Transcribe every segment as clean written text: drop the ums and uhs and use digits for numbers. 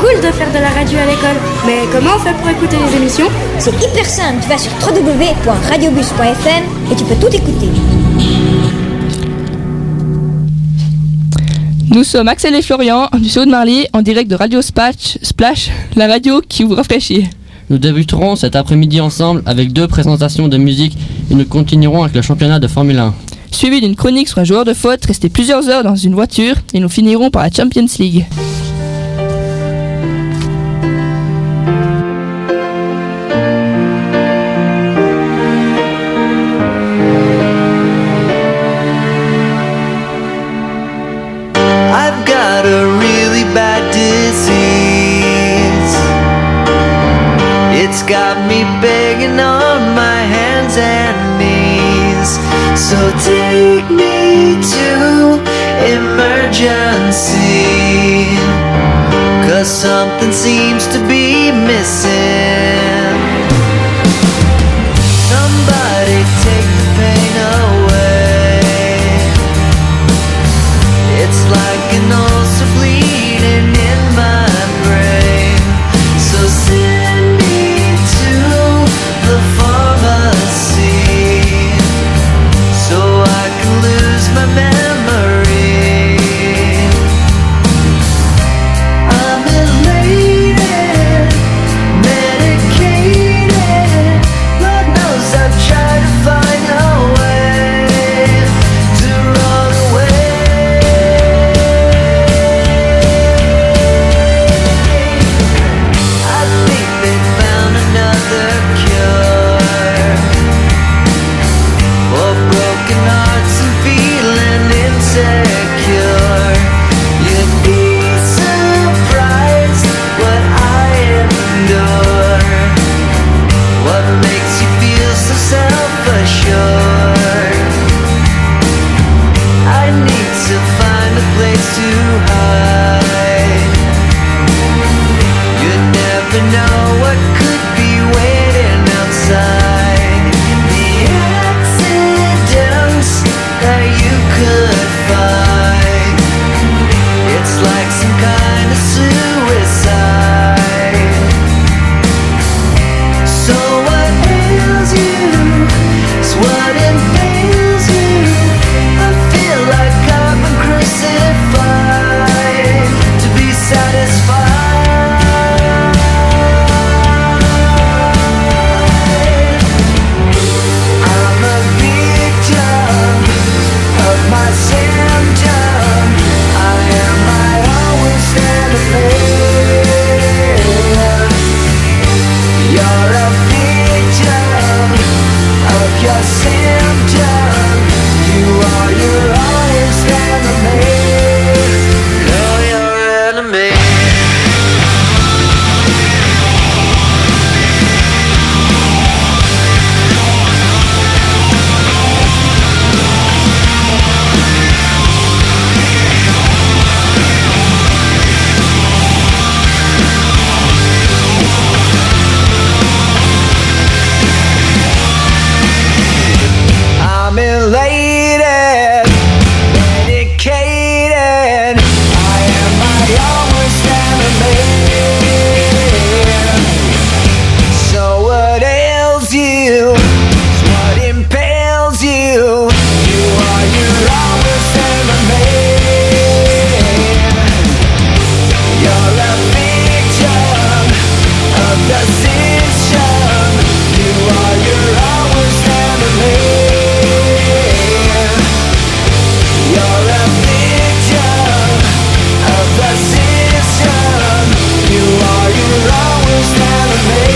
cool de faire de la radio à l'école. Mais comment on fait pour écouter les émissions? C'est hyper simple, tu vas sur www.radiobus.fm et tu peux tout écouter. Nous sommes Axel et Florian du CO de Marly en direct de Radio Splash, la radio qui vous rafraîchit. Nous débuterons cet après-midi ensemble avec 2 présentations de musique et nous continuerons avec le championnat de Formule 1. Suivi d'une chronique sur un joueur de foot resté plusieurs heures dans une voiture et nous finirons par la Champions League. I've got a really bad disease. It's got me begging on my hands and knees. So take me to emergency, 'cause something seems to be missing. Somebody take the pain away. It's like an ulcer bleeding in my brain. So send me to the pharmacy, so I can lose my memory. I'm elated, medicated. Lord knows I've tried to find a way to run away. I think they found another cure for broken hearts and feeling insecure. You'd be surprised what I endure. What makes you feel so self-assured? I need to find a place to hide. You never know what could be waiting outside. The accidents that you could find. It's like some kind of suicide. So what ails you is what impales you. I feel like I've been crucified to be satisfied. I'm a victim of my symptom. I am my own worst enemy. You're a victim of your symptom. You are your own worst enemy. Know your enemy. I'm elated, medicated. I am my own worst enemy. So what ails you is what impales you. You are your own worst enemy. You're a victim of the system. You are your own worst enemy. You're a victim of the system. You are your own worst enemy.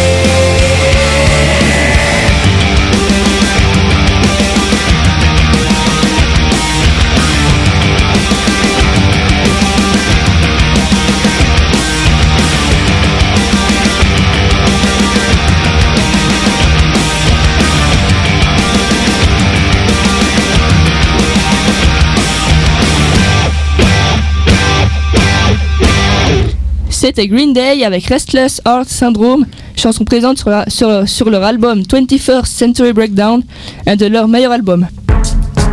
C'était Green Day avec Restless Heart Syndrome, chanson présente sur leur album 21st Century Breakdown, un de leurs meilleurs albums.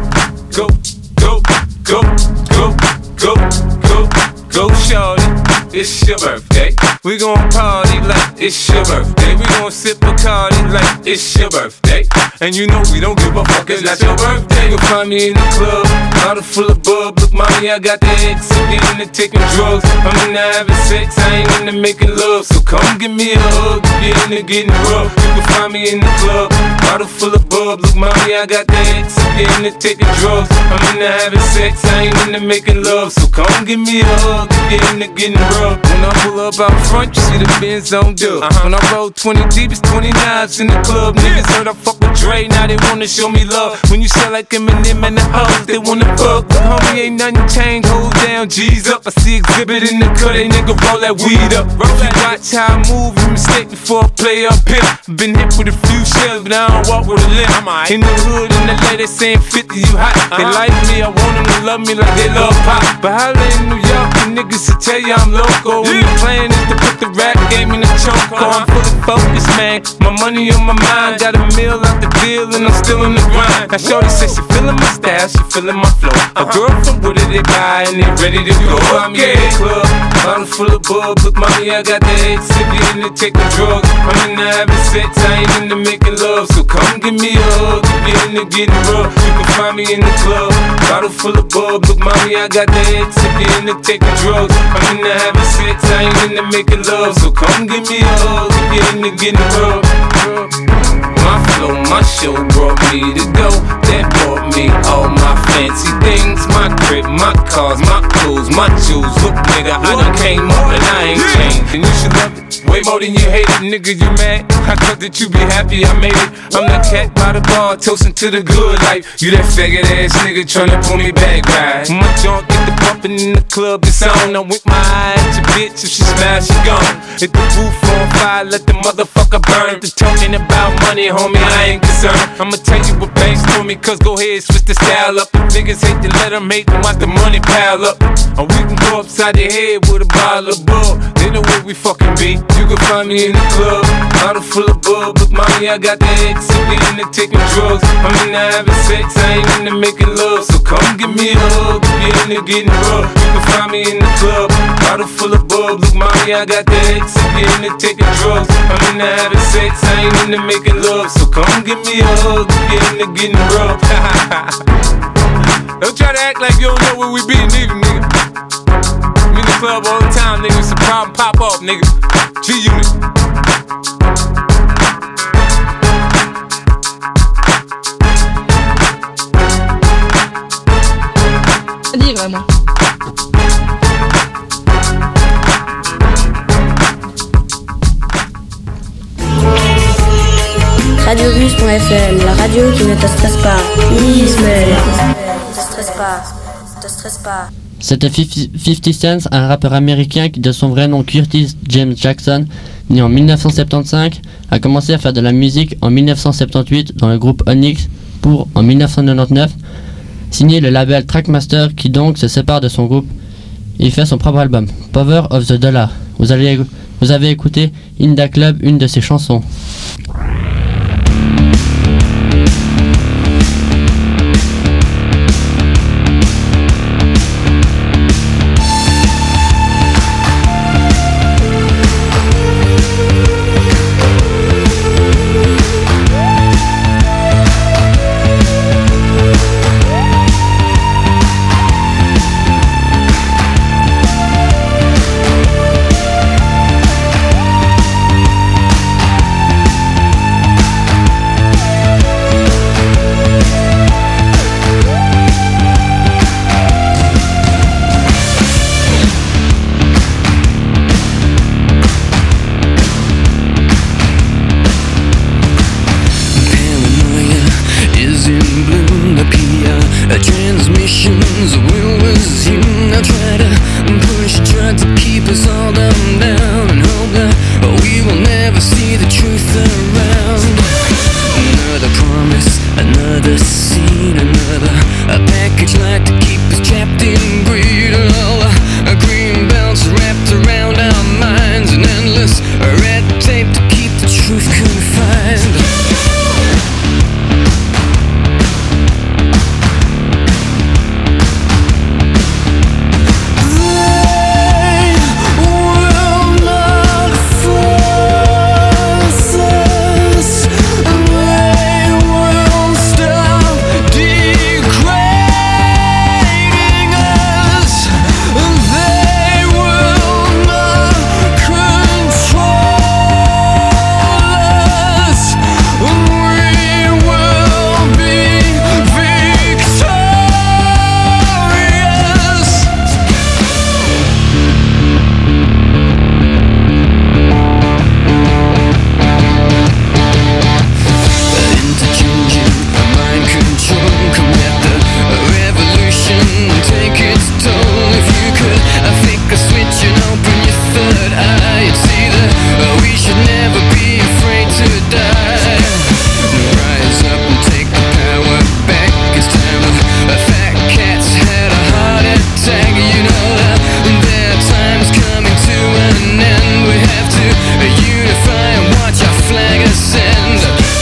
Go, go, go, go, go, go, go, shorty. it's your birthday. We gon' party like it's your birthday. We gon' sip Bacardi like it's your birthday. And you know we don't give a fuck, it's not your birthday. You'll find me in the club, bottle full of bub. Look, mommy, I got the X, I'm into taking drugs. I'm into having sex, I ain't into making love. So come give me a hug, get into getting rough. You can find me in the club, bottle full of bub. Look, mommy, I got the X, I'm into taking drugs. I'm into having sex, I ain't into making love. So come give me a hug, get into getting rough. When I pull up out front, you see the Benz on dub. When I roll 20 deep, it's 20 knives in the club. Niggas heard I fuck with Dre, now they wanna show me love. When you sell like Eminem and the hoes, they wanna fuck. But homie, ain't nothing changed, hold down, G's up. I see exhibit in the cut, they nigga roll that weed up. Roll that, watch how I move, you mistake before I play up here. Been hit with a few shells, but I don't walk with a limp. In the hood, in the lady saying 50, you hot. They like me, I want them to love me like they love pop. But holla in New York, the niggas to tell you I'm loco. And the plan is to put the rap game in the choke. I'm fully focused, man. My money on my mind. Got a meal out the deal and I'm still in the grind. Now shorty says she feeling my style, she feeling my flow. A girl from Wooded, they buy and they ready to go. I'm in the club, bottle full of bub. Look, mommy, I got the X, if you into taking drugs. I'm into having sex, I ain't into making love. So come give me a hug, if you into getting rough. You can find me in the club, bottle full of bub. Look, mommy, I got the X, if you into taking drugs. I'm into having sex, I ain't into making love. So come give me a hug, if you into getting rough. My flow, my show brought me to go. That brought me all my fancy things. My crib, my cars, my clothes, my shoes. Look, nigga, I done came up and I ain't changed. And you should love it way more than you hate it. Nigga, you mad? I thought that you be happy I made it. I'm the cat by the bar, toasting to the good life. You that faggot ass nigga tryna pull me back, right? My junk get the bumpin' in the club, it's on. I'm with my eye at your bitch, if she smash, she gone. Hit the roof on fire, let the motherfucker burn. The talking about money, homie, I ain't concerned. I'ma tell you what banks told me, cause go ahead, switch the style up. If niggas hate to let them hate them, watch the money pile up. Or we can go upside the head with a bottle of bub. They know where we fucking be. You can find me in the club, bottle full of bub. Look, mommy, I got the X, if we into taking drugs. I'm into having sex, I ain't into making love. So come give me a hug, if you into getting rough. You can find me in the club, bottle full of bub. Look, mommy, I got the X, if you into taking drugs. I'm into having sex, I ain't into making love. So come give me a hug, if you into getting rough. Don't try to act like you don't know where we be, neither, nigga. I'm in the club all the time, nigga. It's a problem, pop off, nigga. G-Unit. À dire vraiment. Radiobus.fm, la radio qui ne te stresse pas. Ismaël. Te stresse pas. C'était 50 Cent, un rappeur américain qui de son vrai nom Curtis James Jackson, né en 1975, a commencé à faire de la musique en 1978 dans le groupe Onyx pour, en 1999, signer le label Trackmaster qui donc se sépare de son groupe. Il fait son propre album, Power of the Dollar. Vous avez écouté In Da Club, une de ses chansons. we should never be afraid to die. Rise up and take the power back. It's time a fat cat's had a heart attack. You know their time's coming to an end. We have to unify and watch our flag ascend.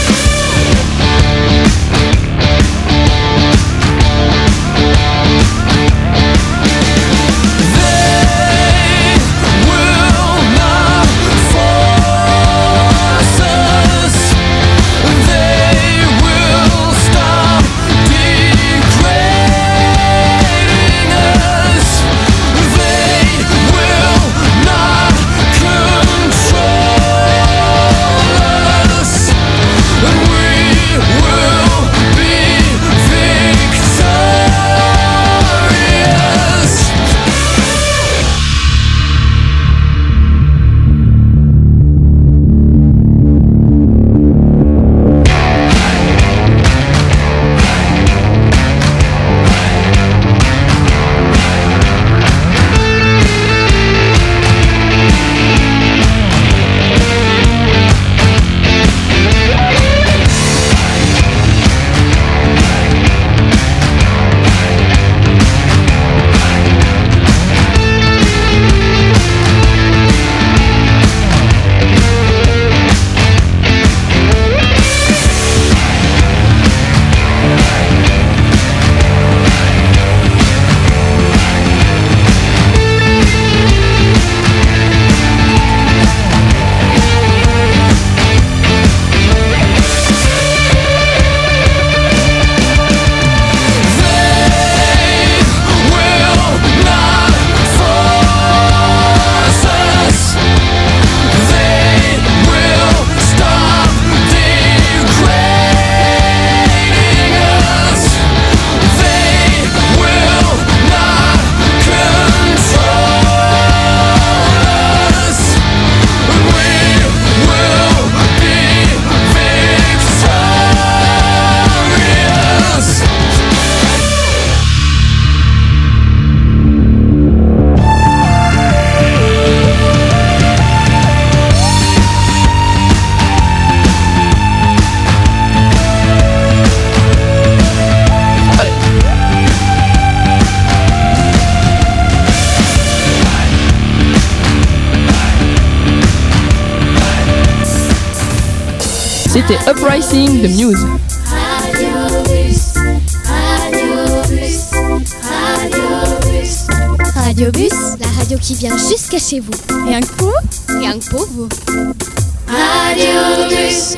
C'était Uprising de Muse. Radiobus, la radio qui vient jusqu'à chez vous. Rien que pour vous. Radiobus.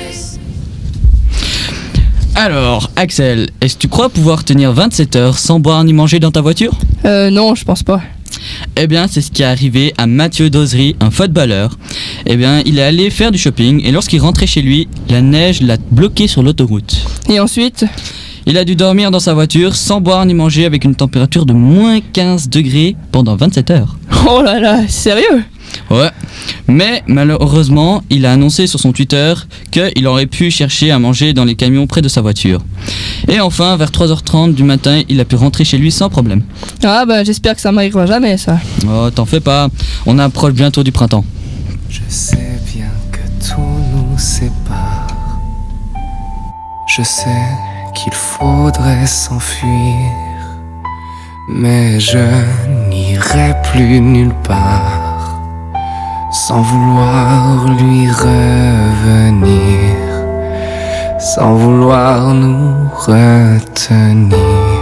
Alors, Axel, est-ce que tu crois pouvoir tenir 27 heures sans boire ni manger dans ta voiture ? Non, je pense pas. Eh bien, c'est ce qui est arrivé à Mathieu Dozery, un footballeur. Eh bien, il est allé faire du shopping et lorsqu'il rentrait chez lui, la neige l'a bloqué sur l'autoroute. Et ensuite ? Il a dû dormir dans sa voiture sans boire ni manger avec une température de moins 15 degrés pendant 27 heures. Oh là là, sérieux ? Ouais, mais malheureusement, il a annoncé sur son Twitter qu'il aurait pu chercher à manger dans les camions près de sa voiture. Et enfin, vers 3h30 du matin, il a pu rentrer chez lui sans problème. Ah bah j'espère que ça m'arrivera jamais ça. Oh, t'en fais pas, on approche bientôt du printemps. Je sais bien que tout nous sépare. Je sais qu'il faudrait s'enfuir, mais je n'irai plus nulle part sans vouloir lui revenir, sans vouloir nous retenir.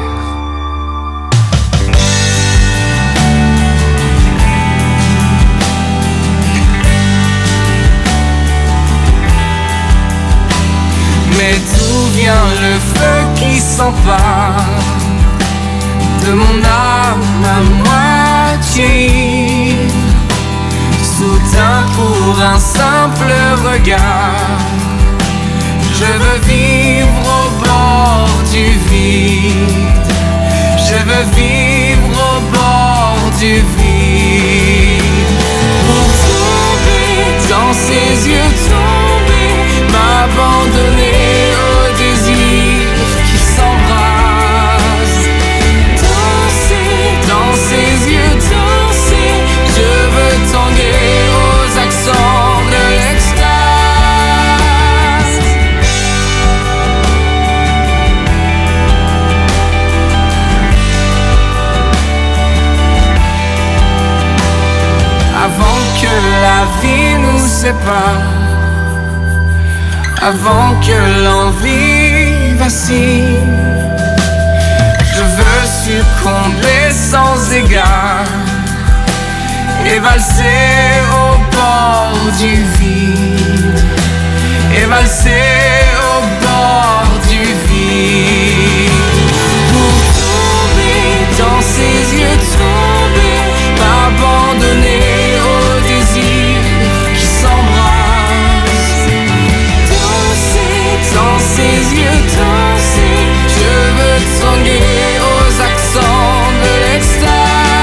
Mais d'où vient le feu qui s'empare de mon âme à moitié? Soudain pour un simple regard, je veux vivre au bord du vide. Je veux vivre au bord du vide. Pour tomber dans ses yeux, tomber, m'abandonner au désir qui s'embrase. Danser dans ses yeux, danser, je veux tanguer aux accents de l'extase. sépare, avant que l'envie vacille. Je veux succomber sans égard et valser au bord du vide, et valser au bord du vide. Pour tomber dans ses yeux, tomber, m'abandonner au désir qui s'embrasse. Danser dans ses yeux, danser, je veux tanguer aux accents de l'extase.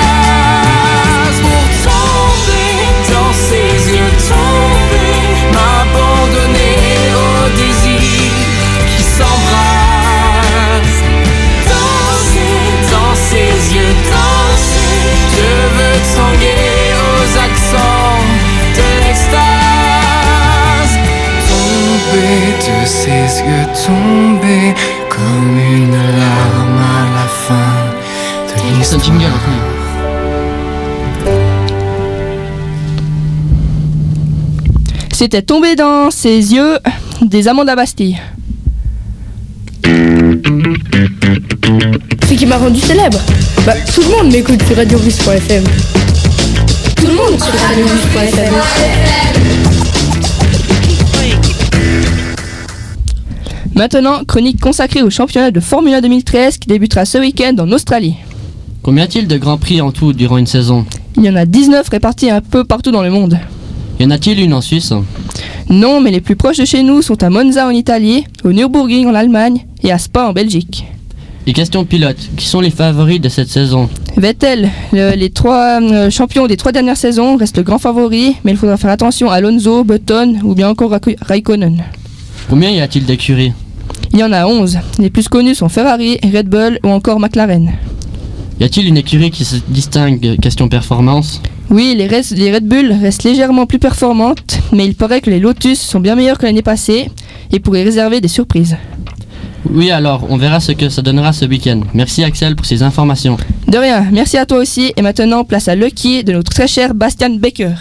Pour tomber dans ses yeux, tomber, m'abandonner au désir qui s'embrasse. Danser dans ses yeux, danser, je veux tanguer aux accents de l'extase. Tomber de ses yeux, tomber comme une larme à la fin de l'histoire. C'était Tombé dans ses yeux des Amants de la Bastille. Ce qui m'a rendu célèbre. Bah, tout le monde m'écoute sur radiobus.fm. Tout le monde sur radiobus.fm. Maintenant, chronique consacrée au championnat de Formule 1 2013 qui débutera ce week-end en Australie. Combien y a-t-il de grands prix en tout durant une saison? Il y en a 19 répartis un peu partout dans le monde. Y en a-t-il une en Suisse? Non, mais les plus proches de chez nous sont à Monza en Italie, au Nürburgring en Allemagne et à Spa en Belgique. Et question pilote, qui sont les favoris de cette saison? Vettel, les trois champions des 3 dernières saisons, reste le grand favori, mais il faudra faire attention à Alonso, Button ou bien encore Raikkonen. Combien y a-t-il d'écuries? Il y en a 11. Les plus connus sont Ferrari, Red Bull ou encore McLaren. Y a-t-il une écurie qui se distingue question performance? Oui, les Red Bull restent légèrement plus performantes, mais il paraît que les Lotus sont bien meilleurs que l'année passée et pourraient réserver des surprises. Oui, alors, on verra ce que ça donnera ce week-end. Merci Axel pour ces informations. De rien, merci à toi aussi, et maintenant place à Lucky de notre très cher Bastian Baker.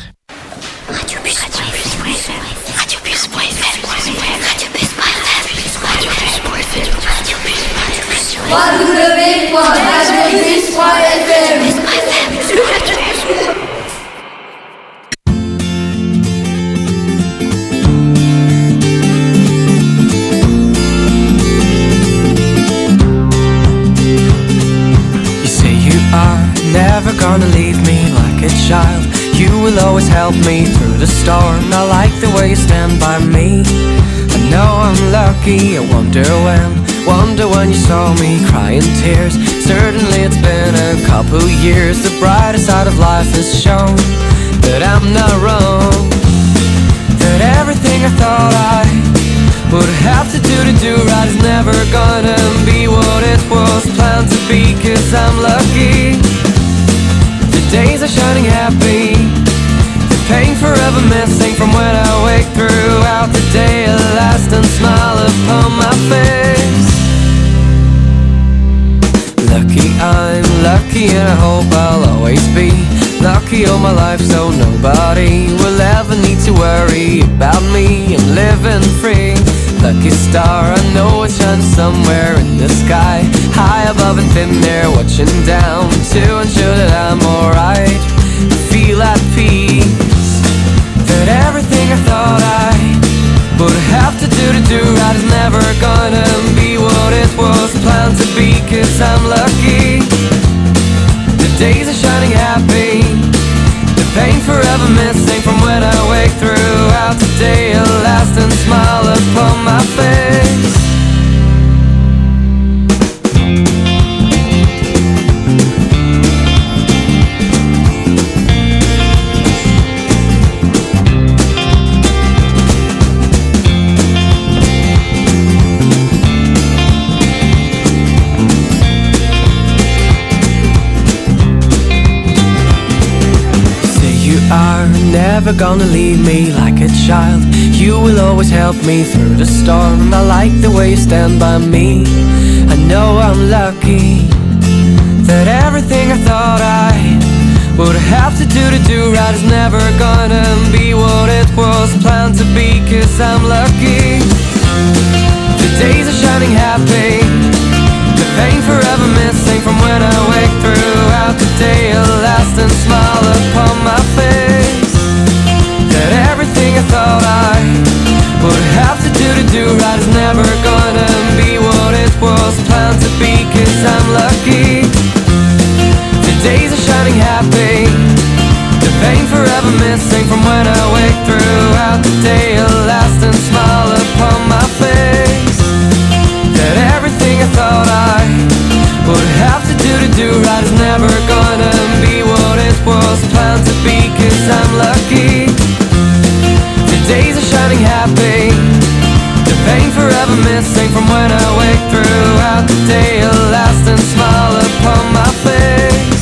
Never gonna leave me like a child. You will always help me through the storm. I like the way you stand by me. I know I'm lucky, I wonder when you saw me crying tears. Certainly it's been a couple years. The brighter side of life has shown that I'm not wrong, that everything I thought I would have to do right is never gonna be what it was planned to be. 'Cause I'm lucky, the days are shining happy, the pain forever missing from when I wake throughout the day at last and smile upon my face. Lucky, I'm lucky, and I hope I'll always be lucky all my life, so nobody will ever need to worry about me. I'm living free. Lucky star, I know it shines somewhere in the sky, high above and thin there, watching down to ensure that I'm alright. I feel at peace, that everything I thought I would have to do right is never gonna be what it was planned to be. 'Cause I'm lucky, the days are shining happy, the pain forever missing from when I wake throughout the day at last and smile upon my face. Never gonna leave me like a child. You will always help me through the storm. I like the way you stand by me. I know I'm lucky, that everything I thought I would have to do right is never gonna be what it was forever missing from when I wake throughout the day. A lasting smile upon my face. That everything I thought I would have to do right is never gonna be what it was planned to be. Cause I'm lucky, the days are shining happy. The pain forever missing from when I wake throughout the day. A lasting smile upon my face.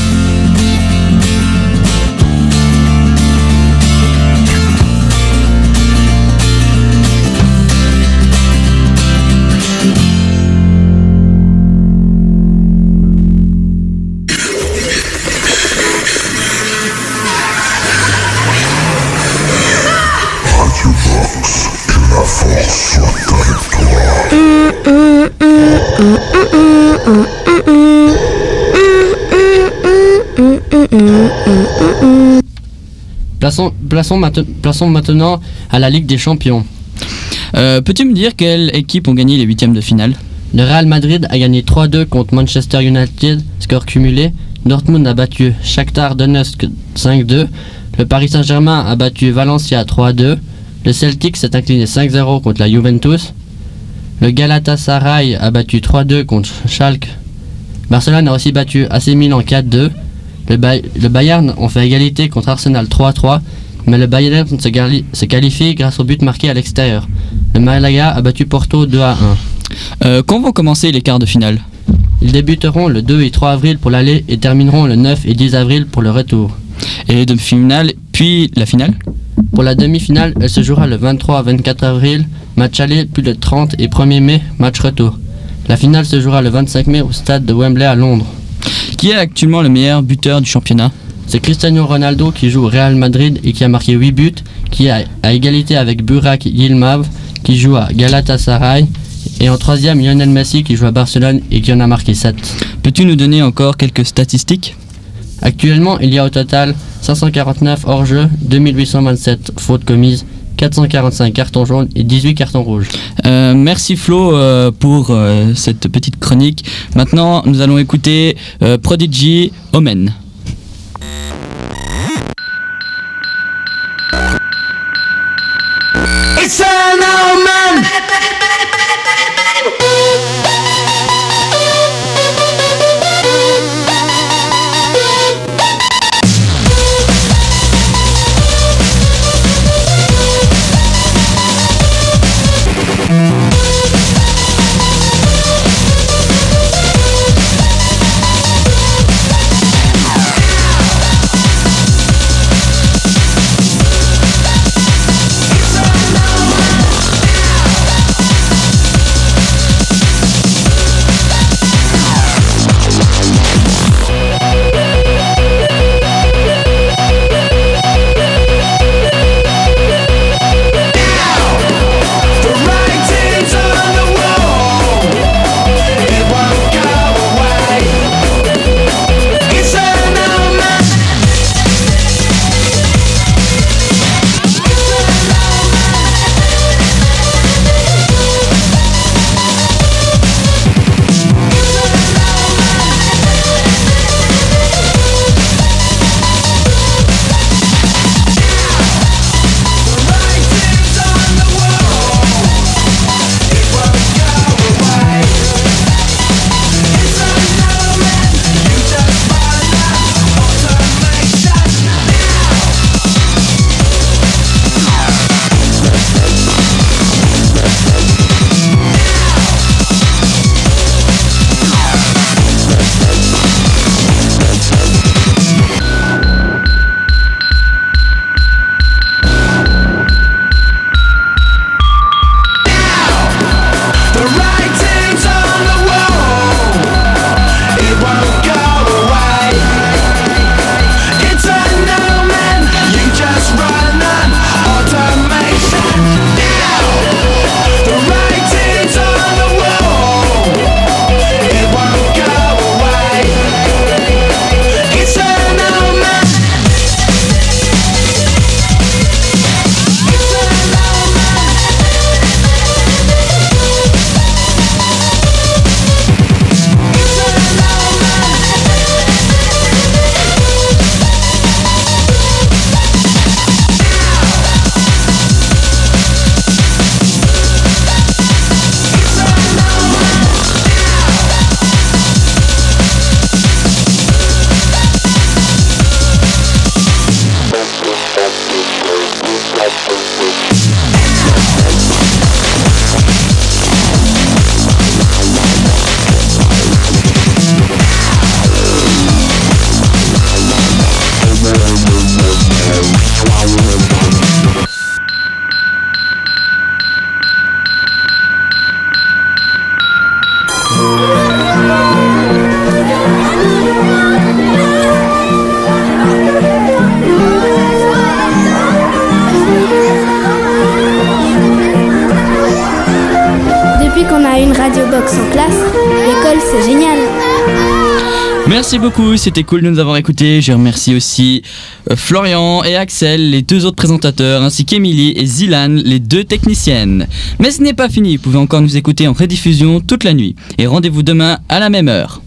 Plaçons maintenant à la Ligue des Champions. Peux-tu me dire quelles équipes ont gagné les huitièmes de finale? Le Real Madrid a gagné 3-2 contre Manchester United, score cumulé. Dortmund a battu Shakhtar Donetsk 5-2. Le Paris Saint-Germain a battu Valencia 3-2. Le Celtic s'est incliné 5-0 contre la Juventus. Le Galatasaray a battu 3-2 contre Schalke. Barcelone a aussi battu AC Milan 4-2. Le Bayern ont fait égalité contre Arsenal 3-3, mais le Bayern se qualifie grâce au but marqué à l'extérieur. Le Malaga a battu Porto 2-1. Quand vont commencer les quarts de finale? Ils débuteront le 2 et 3 avril pour l'aller et termineront le 9 et 10 avril pour le retour. Et les demi-finales, puis la finale? Pour la demi-finale, elle se jouera le 23 à 24 avril, match aller, puis le 30 et 1er mai, match retour. La finale se jouera le 25 mai au stade de Wembley à Londres. Qui est actuellement le meilleur buteur du championnat? C'est Cristiano Ronaldo qui joue au Real Madrid et qui a marqué 8 buts, qui est à égalité avec Burak Yilmaz qui joue à Galatasaray, et en troisième Lionel Messi qui joue à Barcelone et qui en a marqué 7. Peux-tu nous donner encore quelques statistiques? Actuellement, il y a au total 549 hors-jeu, 2827 fautes commises, 445 cartons jaunes et 18 cartons rouges. Merci Flo pour cette petite chronique. Maintenant, nous allons écouter Prodigy, Omen. It's an omen. Merci beaucoup, c'était cool de nous avoir écoutés. Je remercie aussi Florian et Axel, les deux autres présentateurs, ainsi qu'Emilie et Zilan, les deux techniciennes. Mais ce n'est pas fini, vous pouvez encore nous écouter en rediffusion toute la nuit. Et rendez-vous demain à la même heure.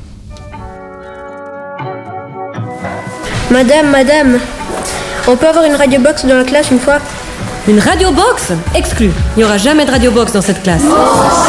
Madame, on peut avoir une radio box dans la classe une fois? Une radio box? Exclu. Il n'y aura jamais de radio box dans cette classe.